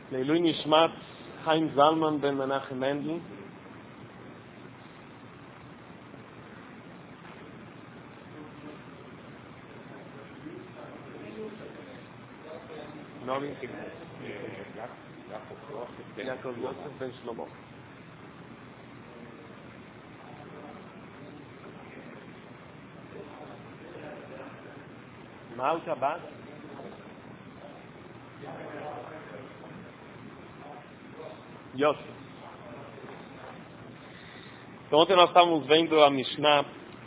Leilui Nishmat Chaim Zalman ben Menachem Mendel. Yaakov Yosef ben Shlomo. Malka Bat. Yosef. Então ontem nós estávamos vendo a Mishnah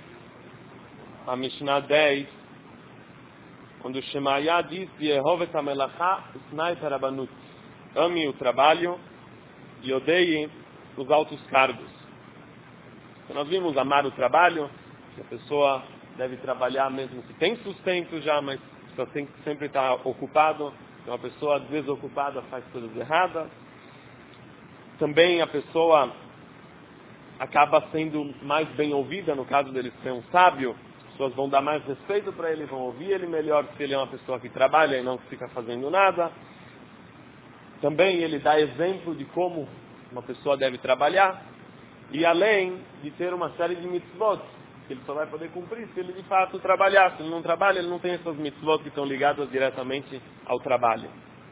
10, quando o Shemaiah diz Yehovet HaMelachá Usnai Tarabanut. Ame o trabalho e odeie os altos cargos. Então nós vimos amar o trabalho, que a pessoa deve trabalhar mesmo que tem sustento já, mas só tem que sempre estar ocupado. Então a pessoa desocupada faz coisas erradas. Também a pessoa acaba sendo mais bem ouvida, no caso dele ser um sábio. As pessoas vão dar mais respeito para ele, vão ouvir ele melhor se ele é uma pessoa que trabalha e não que fica fazendo nada. Também ele dá exemplo de como uma pessoa deve trabalhar. E além de ter uma série de mitzvot, que ele só vai poder cumprir se ele de fato trabalhar. Se ele não trabalha, ele não tem essas mitzvot que estão ligadas diretamente ao trabalho.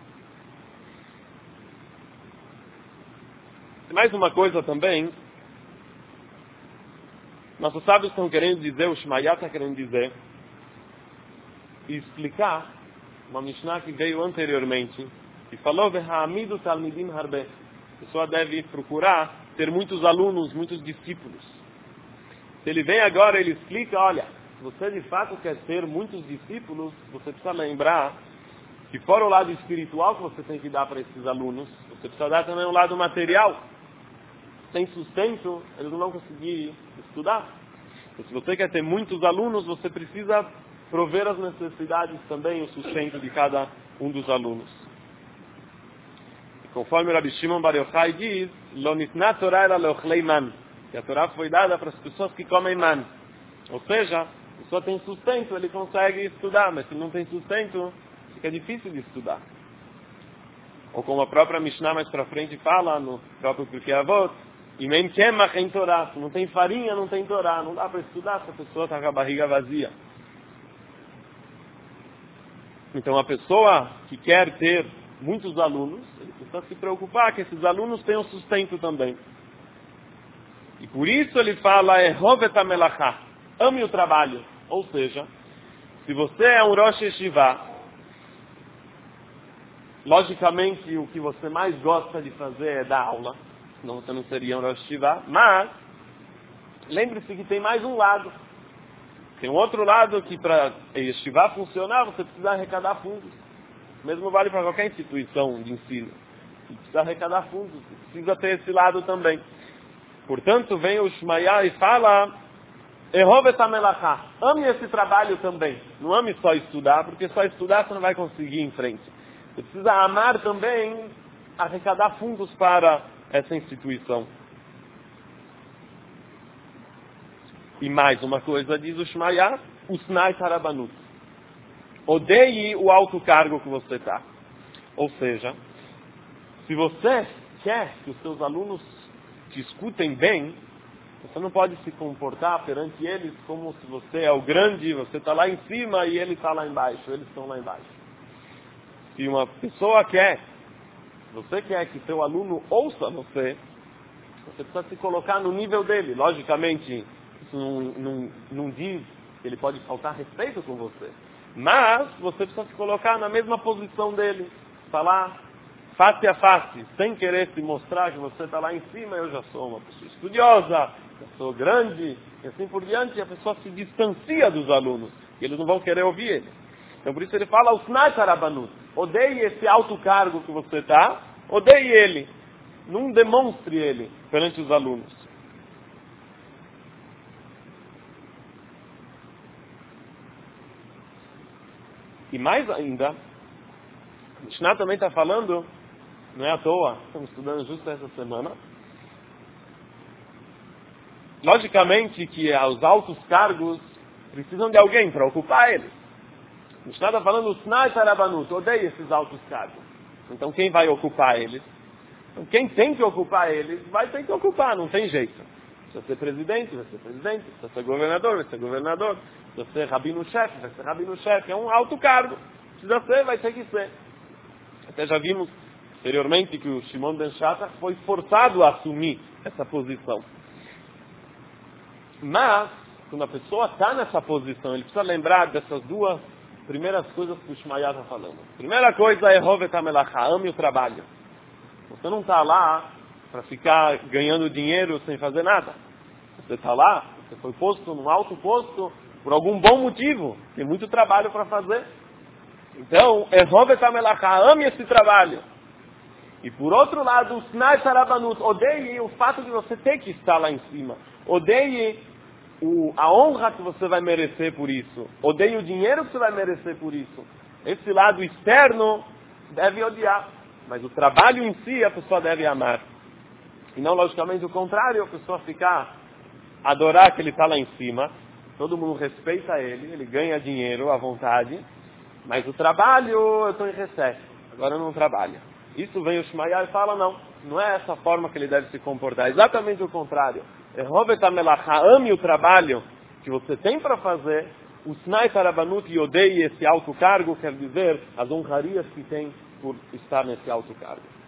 Mais uma coisa também, nossos sábios estão querendo dizer, o Shemaiah está querendo dizer, e explicar uma Mishnah que veio anteriormente, e falou, V'ha'amidu talmidim harbe. A pessoa deve procurar ter muitos alunos, muitos discípulos. Se ele vem agora, ele explica, olha, se você de fato quer ter muitos discípulos, você precisa lembrar que fora o lado espiritual que você tem que dar para esses alunos, você precisa dar também o lado material. Sem sustento, eles não vão conseguir estudar. Então, se você quer ter muitos alunos, você precisa prover as necessidades também, o sustento de cada um dos alunos. E conforme o Rabi Shimon Bar Yochai diz, Lo nitna Torah era leochlei man, que a Torá foi dada para as pessoas que comem man. Ou seja, a pessoa tem sustento, ele consegue estudar, mas se não tem sustento, fica difícil de estudar. Ou como a própria Mishnah mais para frente fala, no próprio Pirkei Avot, Imem kemach em Torá, se não tem farinha, não tem Torá, não dá para estudar se a pessoa está com a barriga vazia. Então a pessoa que quer ter muitos alunos, ele precisa se preocupar que esses alunos tenham sustento também. E por isso ele fala, Ehovet HaMelachá, ame o trabalho. Ou seja, se você é um Rosh Yeshiva, logicamente o que você mais gosta de fazer é dar aula, senão você não seria um Rosh Yeshiva, mas lembre-se que tem mais um lado. Tem um outro lado que para a Yeshiva funcionar, você precisa arrecadar fundos. Mesmo vale para qualquer instituição de ensino. Você precisa arrecadar fundos, você precisa ter esse lado também. Portanto, vem o Shemaiah e fala, Ehovet HaMelachá, ame esse trabalho também. Não ame só estudar, porque só estudar você não vai conseguir ir em frente. Você precisa amar também arrecadar fundos para essa instituição. E mais uma coisa, diz o Shemaiah, Usnai Tarabanut. Odeie o alto cargo que você está. Ou seja, se você quer que os seus alunos te escutem bem, você não pode se comportar perante eles como se você é o grande, você está lá em cima e ele está lá embaixo, eles estão lá embaixo. Se uma pessoa quer, você quer que seu aluno ouça você, você precisa se colocar no nível dele. Logicamente, isso não diz que ele pode faltar respeito com você, mas você precisa se colocar na mesma posição dele, falar face a face, sem querer se mostrar que você está lá em cima, eu já sou uma pessoa estudiosa, já sou grande, e assim por diante, e a pessoa se distancia dos alunos, e eles não vão querer ouvir ele. Então por isso ele fala, Usnai Tarabanut, odeie esse alto cargo que você está, odeie ele, não demonstre ele perante os alunos. E mais ainda, a Mishnah também está falando, não é à toa, estamos estudando justo essa semana, logicamente que os altos cargos precisam de alguém para ocupar eles. A Mishnah está falando, Usnai Tarabanut, odeie esses altos cargos. Então quem vai ocupar eles? Então, quem tem que ocupar eles vai ter que ocupar, não tem jeito. Precisa ser presidente, vai ser presidente. Precisa ser governador, vai ser governador. Precisa ser rabino-chefe, vai ser rabino-chefe. É um alto cargo. Precisa ser, vai ter que ser. Até já vimos anteriormente que o Shimon ben Shattach foi forçado a assumir essa posição. Mas, quando a pessoa está nessa posição, ele precisa lembrar dessas duas primeiras coisas que o Shmaya está falando. Primeira coisa é Hovet HaMelacha, ame o trabalho. Você não está lá para ficar ganhando dinheiro sem fazer nada. Você está lá, você foi posto num alto posto por algum bom motivo. Tem muito trabalho para fazer. Então, Hovet HaMelacha, ame esse trabalho. E por outro lado, o Snai Sarabanut, odeie o fato de você ter que estar lá em cima. Odeie a honra que você vai merecer por isso. Odeie o dinheiro que você vai merecer por isso. Esse lado externo deve odiar. Mas o trabalho em si a pessoa deve amar. E não, logicamente, o contrário, a pessoa adorar que ele está lá em cima. Todo mundo respeita ele, ele ganha dinheiro à vontade. Mas o trabalho, eu estou em recesso. Agora eu não trabalho. Isso vem o Shmaya e fala, não é essa forma que ele deve se comportar. Exatamente o contrário. Hovet HaMelacha, ame o trabalho que você tem para fazer. O Snai Sarabanut e odeie esse alto cargo, quer dizer, as honrarias que tem por estar nesse alto cargo.